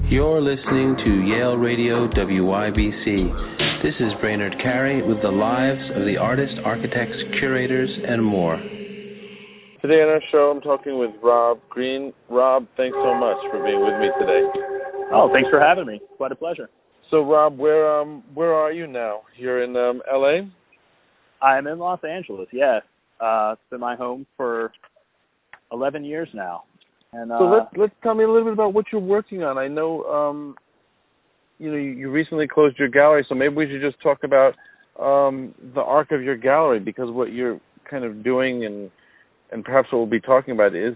You're listening to Yale Radio WYBC. This is Brainerd Carey with the lives of the artists, architects, curators, and more. Today on our show, I'm talking with Rob Green. Rob, thanks so much for being with me today. Oh, thanks for having me. Quite a pleasure. So, Rob, where are you now? You're in L.A.? I'm in Los Angeles, yes. It's been my home for 11 years now. And so let's tell me a little bit about what you're working on. I know, you recently closed your gallery, so maybe we should just talk about the arc of your gallery, because what you're kind of doing and perhaps what we'll be talking about is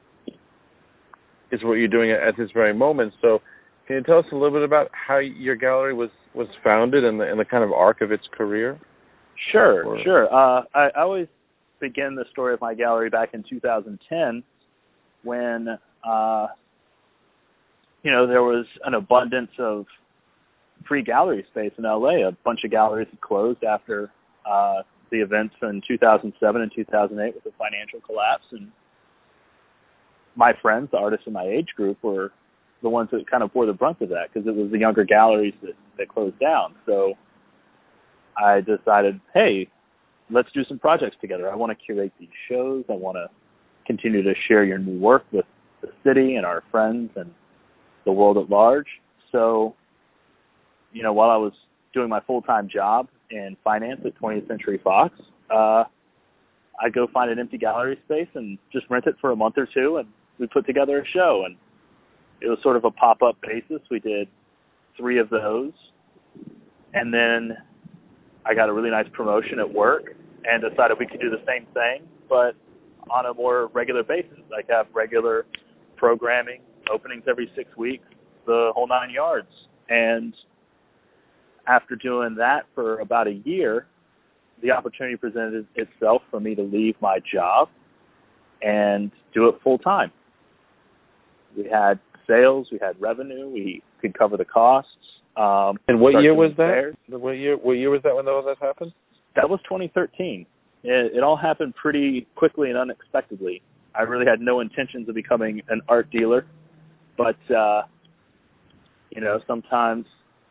what you're doing at this very moment. So can you tell us a little bit about how your gallery was founded and the kind of arc of its career? Sure. I always begin the story of my gallery back in 2010 when, there was an abundance of free gallery space in LA. A bunch of galleries had closed after the events in 2007 and 2008 with the financial collapse. And my friends, the artists in my age group, were the ones that kind of bore the brunt of that, because it was the younger galleries that closed down. So I decided, hey, let's do some projects together. I want to curate these shows. I want to continue to share your new work with the city and our friends and the world at large. So, while I was doing my full-time job in finance at 20th Century Fox, I'd go find an empty gallery space and just rent it for a month or two, and we put together a show. And it was sort of a pop-up basis. We did 3 of those. And then I got a really nice promotion at work and decided we could do the same thing, but on a more regular basis. Like have regular programming, openings every 6 weeks, the whole 9 yards. And after doing that for about a year, the opportunity presented itself for me to leave my job and do it full time. We had sales, we had revenue, we could cover the costs. And what year was that? What year was that when all that happened? That was 2013. It all happened pretty quickly and unexpectedly. I really had no intentions of becoming an art dealer, but sometimes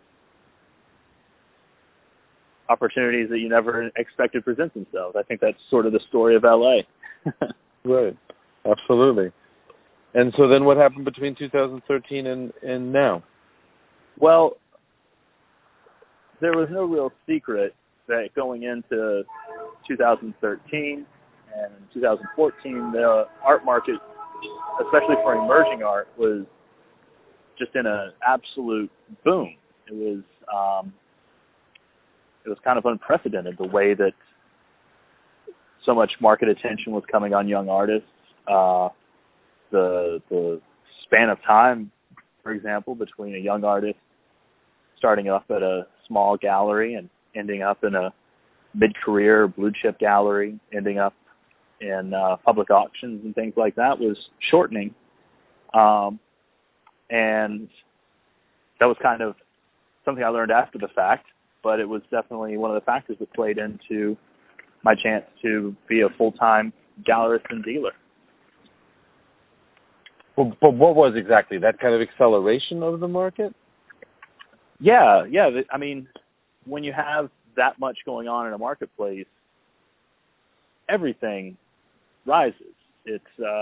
opportunities that you never expected present themselves. I think that's sort of the story of LA. Right. Absolutely. And so then what happened between 2013 and now? Well, there was no real secret that going into 2013 and 2014, the art market, especially for emerging art, was just in an absolute boom. It was kind of unprecedented, the way that so much market attention was coming on young artists. The span of time, for example, between a young artist starting up at a small gallery and ending up in a mid-career blue-chip gallery, ending up in public auctions and things like that, was shortening. And that was kind of something I learned after the fact, but it was definitely one of the factors that played into my chance to be a full-time gallerist and dealer. Well, but what was exactly that kind of acceleration of the market? Yeah. I mean, when you have that much going on in a marketplace, everything rises. It's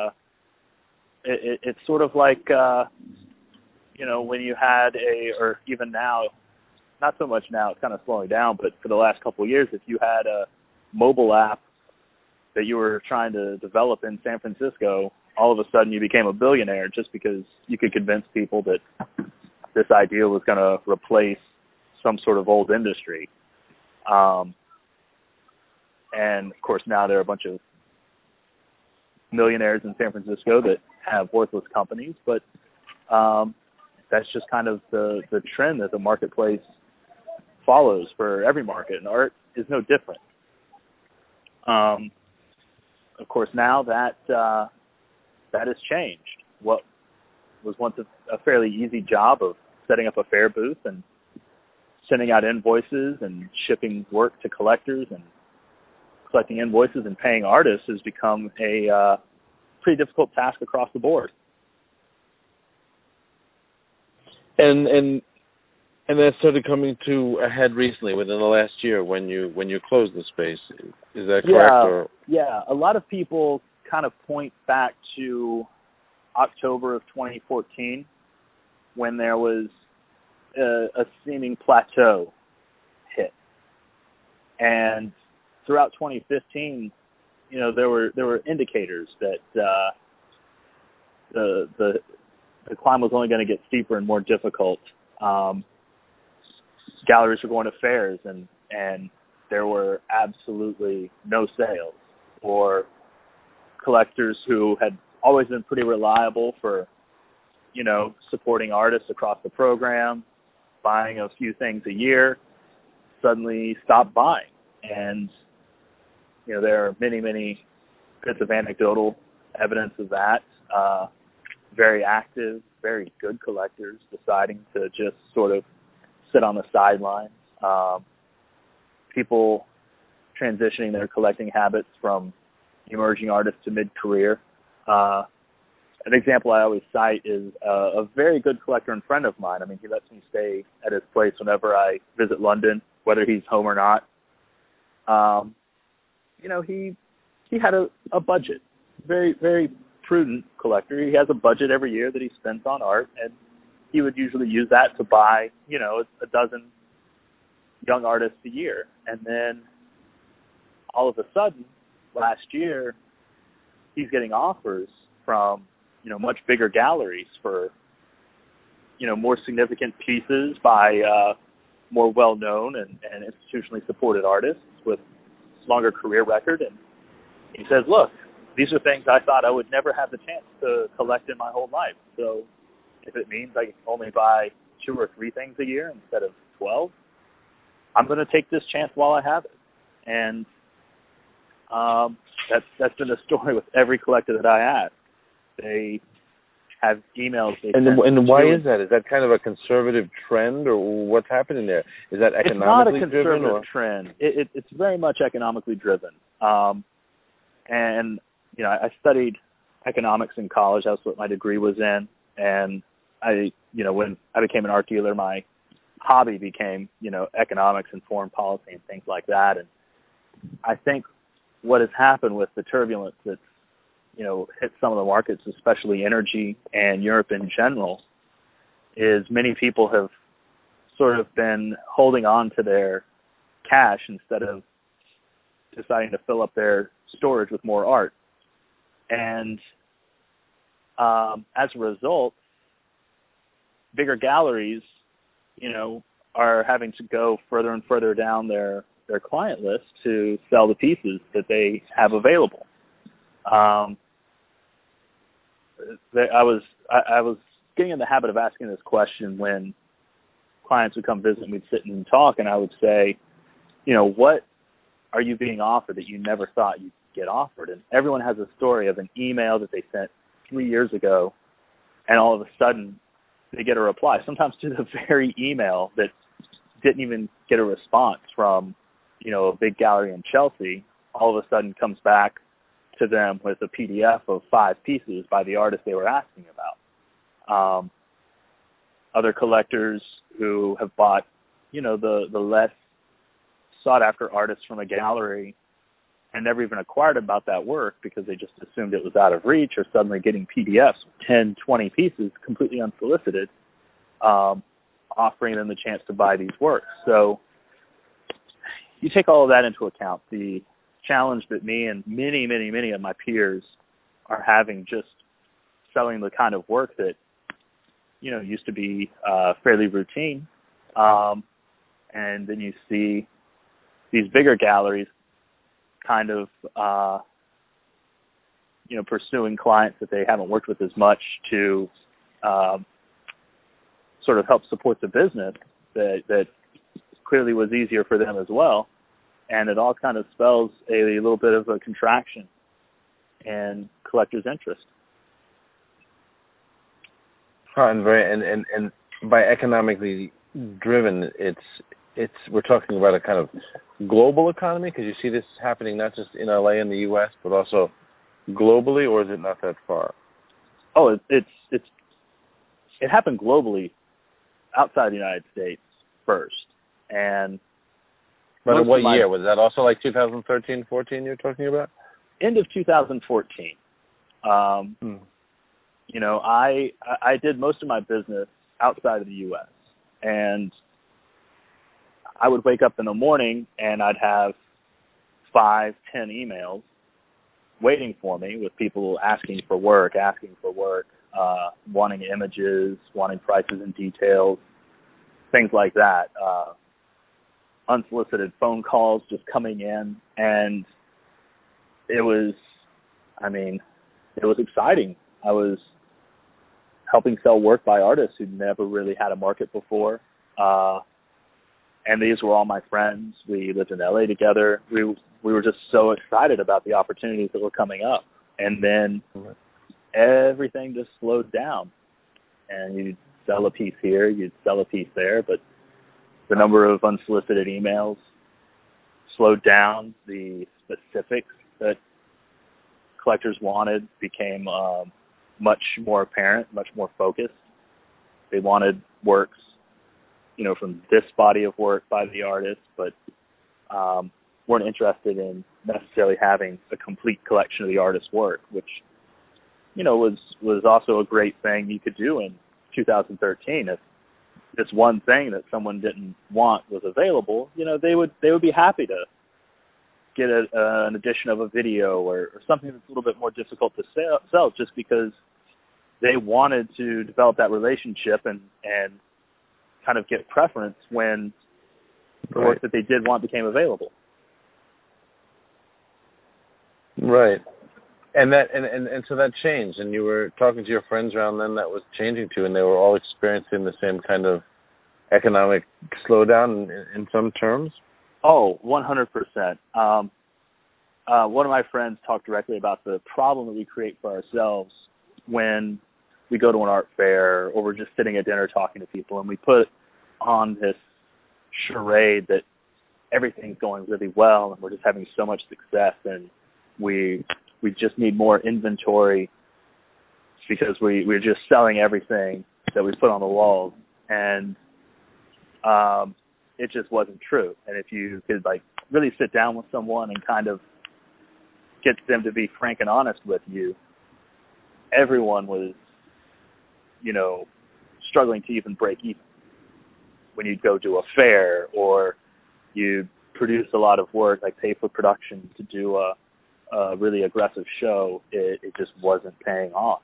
sort of like when you had or even now, not so much now, it's kind of slowing down, but for the last couple of years, if you had a mobile app that you were trying to develop in San Francisco, all of a sudden you became a billionaire just because you could convince people that this idea was going to replace some sort of old industry. And of course now there are a bunch of millionaires in San Francisco that have worthless companies, but that's just kind of the trend that the marketplace follows for every market, and art is no different. Of course, now that has changed. What was once a fairly easy job of setting up a fair booth and sending out invoices and shipping work to collectors and collecting invoices and paying artists has become a pretty difficult task across the board. And that started coming to a head recently, within the last year, when you closed the space. Is that correct? Yeah. A lot of people kind of point back to October of 2014, when there was a seeming plateau hit, and throughout 2015, there were indicators that the climb was only going to get steeper and more difficult. Galleries were going to fairs, and there were absolutely no sales, or collectors who had always been pretty reliable for, supporting artists across the program, buying a few things a year, suddenly stopped buying. And, there are many, many bits of anecdotal evidence of that. Very active, very good collectors deciding to just sort of sit on the sidelines. People transitioning their collecting habits from emerging artists to mid-career. An example I always cite is a very good collector and friend of mine. I mean, he lets me stay at his place whenever I visit London, whether he's home or not. He had a budget. Very, very prudent collector. He has a budget every year that he spends on art, and he would usually use that to buy, a dozen young artists a year. And then all of a sudden, last year, he's getting offers from, much bigger galleries for, more significant pieces by more well-known and institutionally supported artists with longer career record. And he says, look, these are things I thought I would never have the chance to collect in my whole life. So if it means I can only buy 2 or 3 things a year instead of 12, I'm going to take this chance while I have it. And that's been the story with every collector that I ask. They have emails. And why is that? Is that kind of a conservative trend, or what's happening there? Is that economically driven? It's not a conservative trend. It's very much economically driven. And I studied economics in college. That's what my degree was in. And when I became an art dealer, my hobby became, economics and foreign policy and things like that. And I think what has happened with the turbulence that's, hit some of the markets, especially energy and Europe in general, is many people have sort of been holding on to their cash instead of deciding to fill up their storage with more art. And as a result, bigger galleries, are having to go further and further down their client list to sell the pieces that they have available. I was getting in the habit of asking this question when clients would come visit and we'd sit and talk, and I would say, what are you being offered that you never thought you'd get offered? And everyone has a story of an email that they sent 3 years ago, and all of a sudden they get a reply, sometimes to the very email that didn't even get a response from, a big gallery in Chelsea. All of a sudden comes back to them with a PDF of 5 pieces by the artist they were asking about. Other collectors who have bought, the less sought-after artists from a gallery and never even inquired about that work because they just assumed it was out of reach, or suddenly getting PDFs with 10, 20 pieces completely unsolicited, offering them the chance to buy these works. So you take all of that into account, the challenge that me and many, many, many of my peers are having just selling the kind of work that, used to be fairly routine. And then you see these bigger galleries kind of, pursuing clients that they haven't worked with as much to sort of help support the business that clearly was easier for them as well. And it all kind of spells a little bit of a contraction in collectors' interest. And by economically driven, it's we're talking about a kind of global economy, because you see this happening not just in LA and the U.S. but also globally, or is it not that far? Oh, it happened globally outside the United States first. And but in what year? Was that also like 2013, 14 you're talking about? End of 2014. You know, I did most of my business outside of the U.S. And I would wake up in the morning and I'd have 5-10 emails waiting for me with people asking for work, wanting images, wanting prices and details, things like that. Unsolicited phone calls just coming in, and it was exciting. I was helping sell work by artists who'd never really had a market before. And these were all my friends. We lived in LA together. We were just so excited about the opportunities that were coming up. And then everything just slowed down. And you'd sell a piece here, you'd sell a piece there, but the number of unsolicited emails slowed down. The specifics that collectors wanted became much more apparent, much more focused. They wanted works, you know, from this body of work by the artist, but weren't interested in necessarily having a complete collection of the artist's work, which, you know, was also a great thing you could do in 2013. If this one thing that someone didn't want was available, you know, they would be happy to get an edition of a video or something that's a little bit more difficult to sell just because they wanted to develop that relationship and kind of get preference when the work that they did want became available. Right. And so that changed, and you were talking to your friends around then that was changing too, and they were all experiencing the same kind of economic slowdown in some terms? Oh, 100%. One of my friends talked directly about the problem that we create for ourselves when we go to an art fair or we're just sitting at dinner talking to people, and we put on this charade that everything's going really well and we're just having so much success, and we just need more inventory because we're just selling everything that we put on the walls. And it just wasn't true. And if you could like really sit down with someone and kind of get them to be frank and honest with you, everyone was, you know, struggling to even break even. When you'd go to a fair or you produce a lot of work, like pay for production to do a really aggressive show, it just wasn't paying off.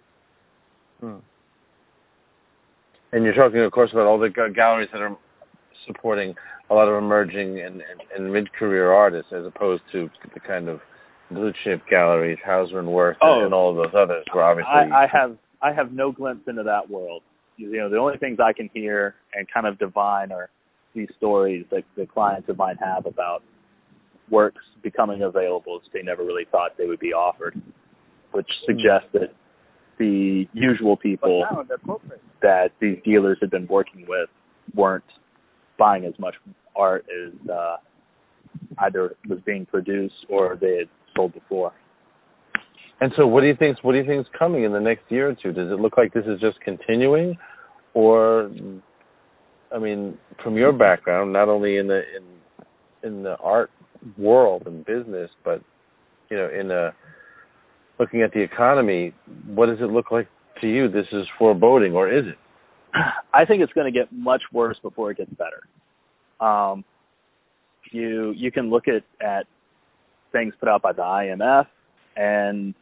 And you're talking, of course, about all the galleries that are supporting a lot of emerging and mid-career artists, as opposed to the kind of blue-chip galleries, Hauser and Wirth, and all of those others. Where obviously, I have no glimpse into that world. You know, the only things I can hear and kind of divine are these stories that the clients of mine have about works becoming available that they never really thought they would be offered, which suggests that the usual people that these dealers had been working with weren't buying as much art as either was being produced or they had sold before. And so what do you think is coming in the next year or two? Does it look like this is just continuing? Or, I mean, from your background, not only in the art world and business, but, you know, looking at the economy, what does it look like to you? This is foreboding, or is it? I think it's going to get much worse before it gets better. You can look at things put out by the IMF, and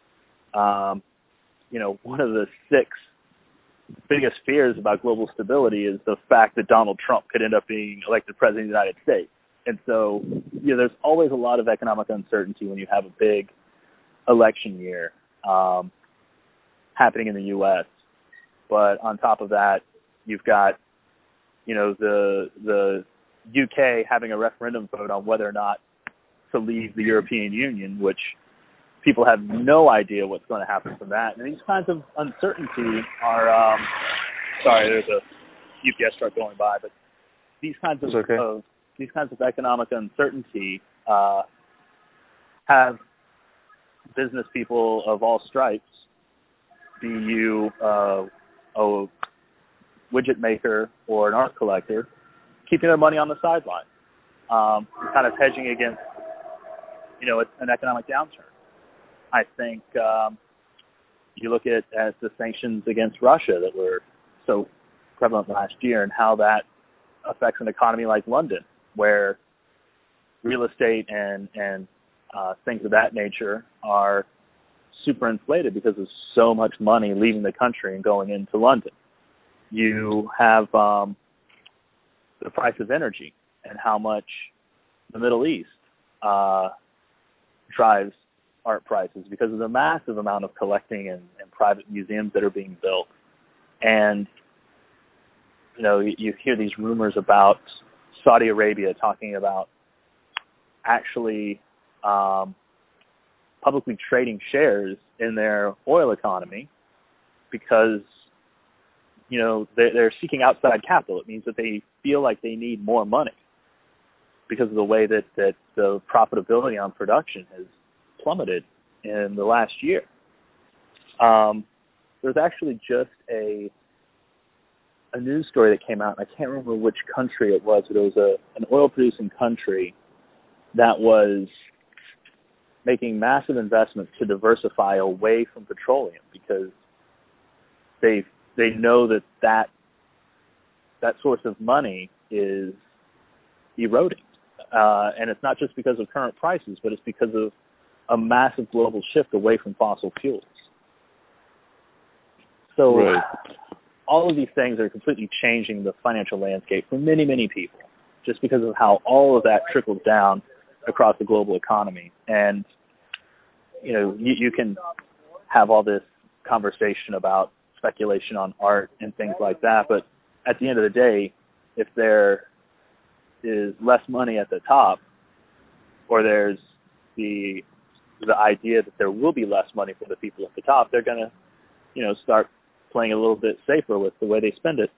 you know, one of the 6 biggest fears about global stability is the fact that Donald Trump could end up being elected president of the United States. And so, you know, there's always a lot of economic uncertainty when you have a big election year happening in the U.S. But on top of that, you've got, you know, the UK having a referendum vote on whether or not to leave the European Union, which people have no idea what's going to happen from that. And these kinds of uncertainty are, sorry, there's a UPS truck going by, but these kinds of economic uncertainty have business people of all stripes, be you a widget maker or an art collector keeping their money on the sideline, kind of hedging against, an economic downturn. I think you look at the sanctions against Russia that were so prevalent last year and how that affects an economy like London, where real estate and things of that nature are super inflated because of so much money leaving the country and going into London. You have the price of energy and how much the Middle East drives art prices because of the massive amount of collecting and private museums that are being built. And, you hear these rumors about Saudi Arabia talking about actually publicly trading shares in their oil economy because, they're seeking outside capital. It means that they feel like they need more money because of the way that the profitability on production has plummeted in the last year. There's actually just a news story that came out, and I can't remember which country it was, but it was an oil-producing country that was making massive investments to diversify away from petroleum because they know that source of money is eroding. And it's not just because of current prices, but it's because of a massive global shift away from fossil fuels. So right. All of these things are completely changing the financial landscape for many, many people, just because of how all of that trickles down across the global economy. And, you can have all this conversation about speculation on art and things like that, but at the end of the day, if there is less money at the top, or there's the idea that there will be less money for the people at the top, they're going to, start playing a little bit safer with the way they spend it.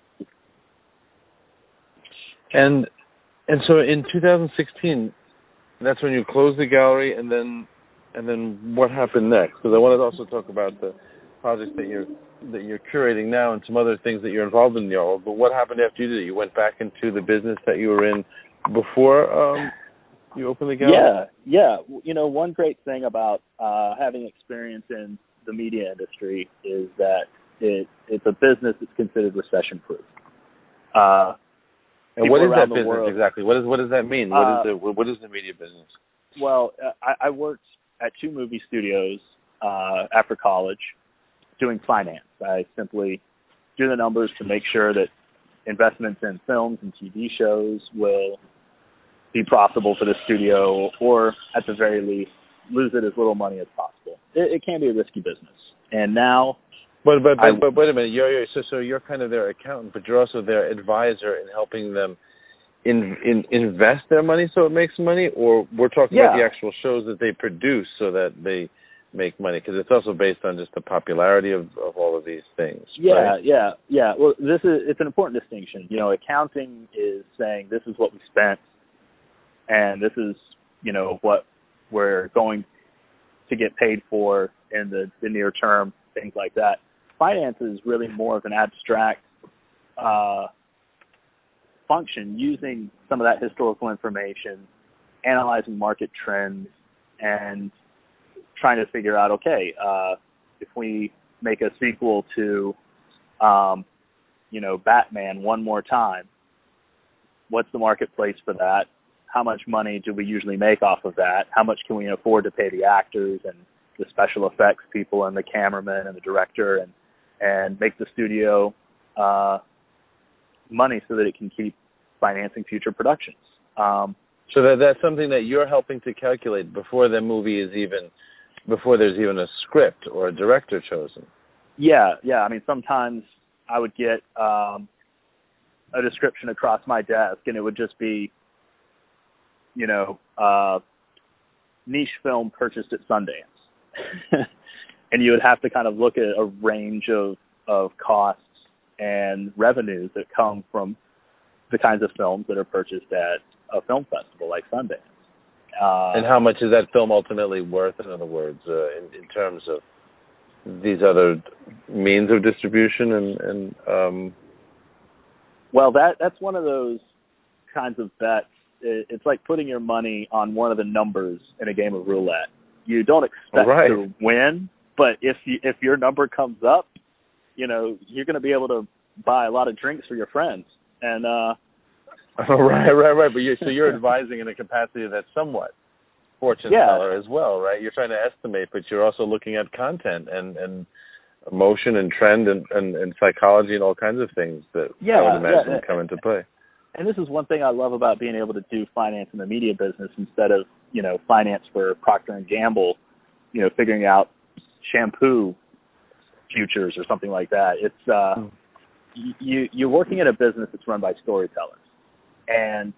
And so in 2016, that's when you closed the gallery, and then what happened next? Because I wanted to also talk about the projects that you're curating now and some other things that you're involved in, but what happened after you did it? You went back into the business that you were in before you opened the gallery? Yeah. One great thing about having experience in the media industry is that it's a business that's considered recession-proof. And what is that business exactly? What does that mean? What is the media business? Well, I worked at 2 movie studios after college doing finance. I simply do the numbers to make sure that investments in films and TV shows will be profitable for the studio, or at the very least, lose it as little money as possible. It can be a risky business. And now... But wait a minute. So you're kind of their accountant, but you're also their advisor in helping them invest their money so it makes money, or we're talking about the actual shows that they produce so that they make money, because it's also based on just the popularity of all of these things. Right? Yeah. Well, it's an important distinction. Accounting is saying this is what we spent, and this is what we're going to get paid for in the near term, things like that. Finance is really more of an abstract function, using some of that historical information, analyzing market trends, and trying to figure out, okay, if we make a sequel to, Batman one more time, what's the marketplace for that? How much money do we usually make off of that? How much can we afford to pay the actors and the special effects people and the cameraman and the director, and make the studio money so that it can keep financing future productions. So that's something that you're helping to calculate before there's even a script or a director chosen. Yeah. I mean, sometimes I would get a description across my desk, and it would just be, niche film purchased at Sundance. And you would have to kind of look at a range of costs and revenues that come from the kinds of films that are purchased at a film festival like Sundance. And how much is that film ultimately worth, in other words, in terms of these other means of distribution? And Well, that's one of those kinds of bets. It's like putting your money on one of the numbers in a game of roulette. You don't expect to win, but if your number comes up, you're going to be able to buy a lot of drinks for your friends. And right. But you're advising in a capacity that's somewhat fortune teller as well, right? You're trying to estimate, but you're also looking at content and emotion and trend and psychology and all kinds of things that I would imagine come into play. And this is one thing I love about being able to do finance in the media business instead of, finance for Procter & Gamble, figuring out shampoo futures or something like that. It's you're working in a business that's run by storytellers. And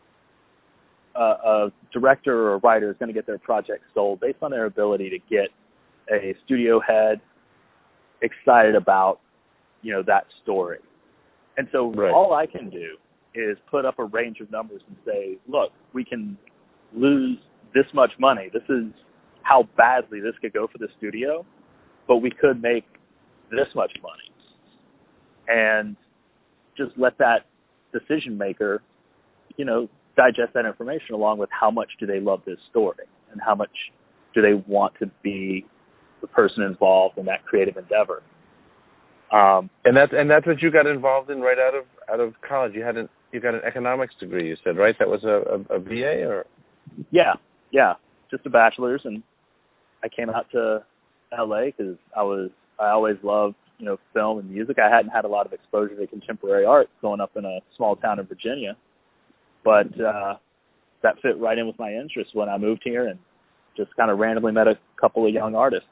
a director or a writer is going to get their project sold based on their ability to get a studio head excited about, that story. And so all I can do is put up a range of numbers and say, look, we can lose this much money. This is how badly this could go for the studio, but we could make this much money. And just let that decision maker, digest that information along with how much do they love this story and how much do they want to be the person involved in that creative endeavor. And that's what you got involved in right out of college. You got an economics degree, you said, right? That was a BA or? Yeah, just a bachelor's, and I came out to LA because I always loved film and music. I hadn't had a lot of exposure to contemporary art growing up in a small town in Virginia, but that fit right in with my interests when I moved here and just kind of randomly met a couple of young artists.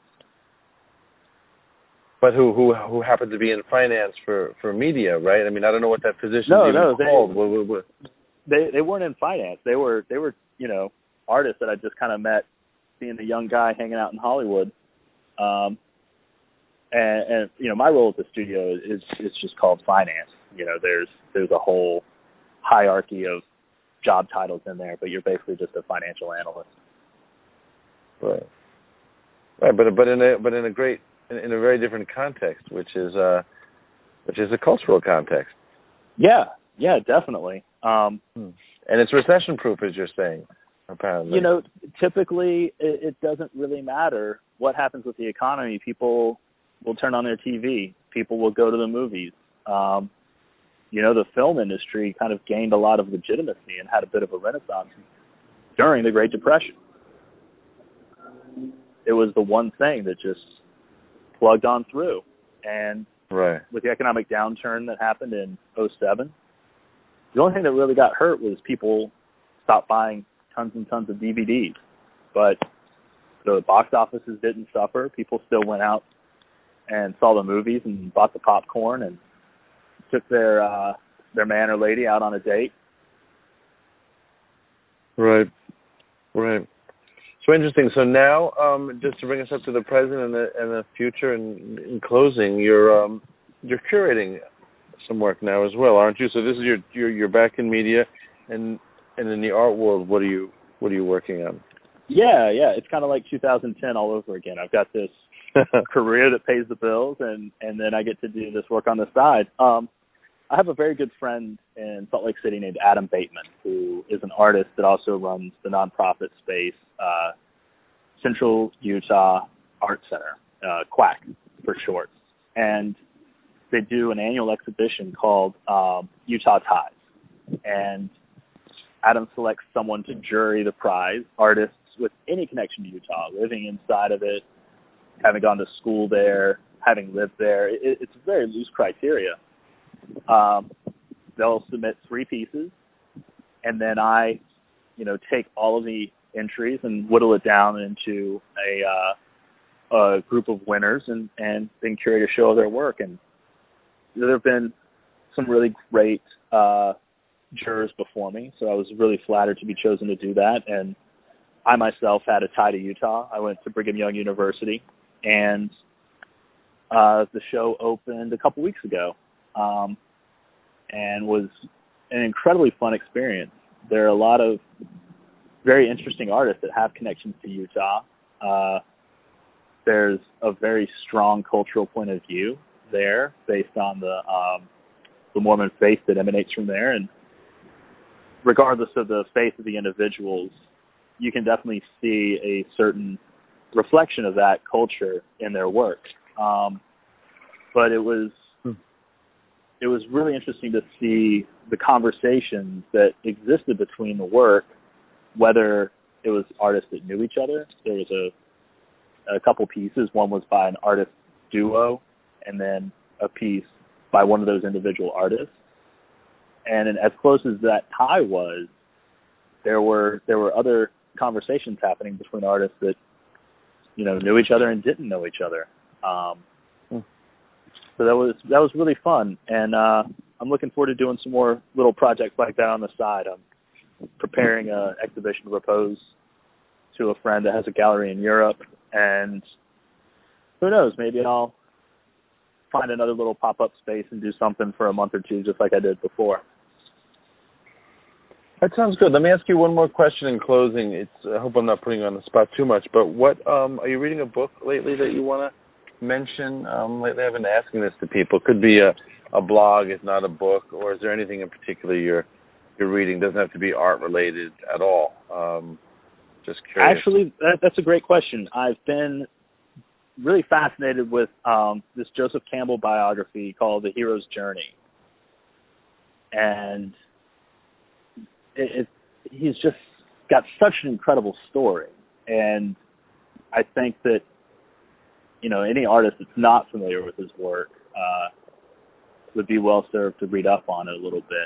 But who happened to be in finance for media, right? I mean, I don't know what that position is called. They weren't in finance. They were artists that I just kind of met being a young guy hanging out in Hollywood. And my role at the studio is just called finance. There's a whole hierarchy of job titles in there, but you're basically just a financial analyst. Right. But in a very different context, which is a cultural context. Yeah, definitely. And it's recession-proof, as you're saying, apparently. Typically it doesn't really matter what happens with the economy. People will turn on their TV. People will go to the movies. The film industry kind of gained a lot of legitimacy and had a bit of a renaissance during the Great Depression. It was the one thing that just plugged on through. And with the economic downturn that happened in 2007, the only thing that really got hurt was people stopped buying tons and tons of DVDs. But the box offices didn't suffer. People still went out and saw the movies and bought the popcorn and took their man or lady out on a date. Right. So interesting. So now, just to bring us up to the present and the future, and in closing, you're curating some work now as well, aren't you? So this is you're back in media, and in the art world, what are you working on? Yeah. It's kind of like 2010 all over again. I've got this career that pays the bills, and then I get to do this work on the side. I have a very good friend in Salt Lake City named Adam Bateman, who is an artist that also runs the nonprofit space, Central Utah Art Center, QUAC for short. And they do an annual exhibition called Utah Ties. And Adam selects someone to jury the prize, artists with any connection to Utah, living inside of it, having gone to school there, having lived there. It's a very loose criteria. They'll submit 3 pieces, and then I, take all of the entries and whittle it down into a group of winners and then curate a show of their work. And there have been some really great jurors before me, so I was really flattered to be chosen to do that. And I myself had a tie to Utah. I went to Brigham Young University, and the show opened a couple weeks ago. And was an incredibly fun experience. There are a lot of very interesting artists that have connections to Utah. There's a very strong cultural point of view there based on the the Mormon faith that emanates from there. And regardless of the faith of the individuals, you can definitely see a certain reflection of that culture in their work. But it was really interesting to see the conversations that existed between the work, whether it was artists that knew each other. There was a couple pieces. One was by an artist duo, and then a piece by one of those individual artists. And as close as that tie was, there were other conversations happening between artists that, you know, knew each other and didn't know each other. So that was really fun, and I'm looking forward to doing some more little projects like that on the side. I'm preparing an exhibition to propose to a friend that has a gallery in Europe, and who knows, maybe I'll find another little pop-up space and do something for a month or two, just like I did before. That sounds good. Let me ask you one more question in closing. I hope I'm not putting you on the spot too much, but what are you reading a book lately that you want to mention? Lately I've been asking this to people. It could be a blog, if not a book, or is there anything in particular you're reading? It doesn't have to be art related at all. Just curious. Actually, that's a great question. I've been really fascinated with this Joseph Campbell biography called The Hero's Journey. And he's just got such an incredible story. And I think that, you know, any artist that's not familiar with his work would be well served to read up on it a little bit.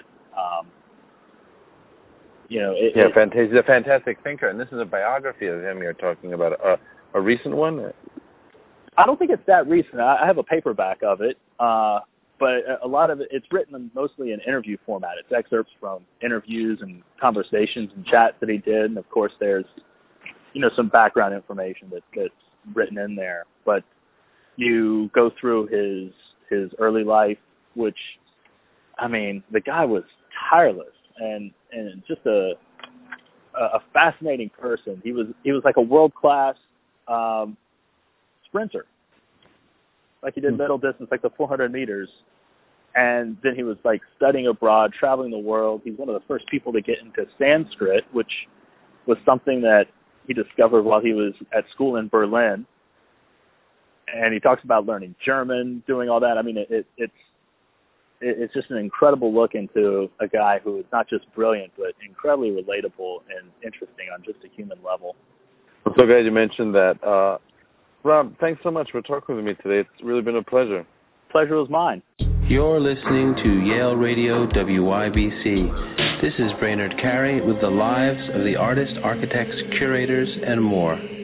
You know, he's a fantastic thinker, and this is a biography of him you're talking about. A recent one? I don't think it's that recent. I have a paperback of it, but a lot of it's written mostly in interview format. It's excerpts from interviews and conversations and chats that he did, and of course there's, you know, some background information that's written in there. But you go through his early life, which, I mean, the guy was tireless and just a fascinating person. He was like a world-class sprinter. Like he did middle distance, like the 400 meters. And then he was like studying abroad, traveling the world. He's one of the first people to get into Sanskrit, which was something that he discovered while he was at school in Berlin. And he talks about learning German, doing all that. I mean, it's just an incredible look into a guy who is not just brilliant, but incredibly relatable and interesting on just a human level. I'm so glad you mentioned that. Rob, thanks so much for talking with me today. It's really been a pleasure. Pleasure was mine. You're listening to Yale Radio WYBC. This is Brainerd Carey with the lives of the artists, architects, curators, and more.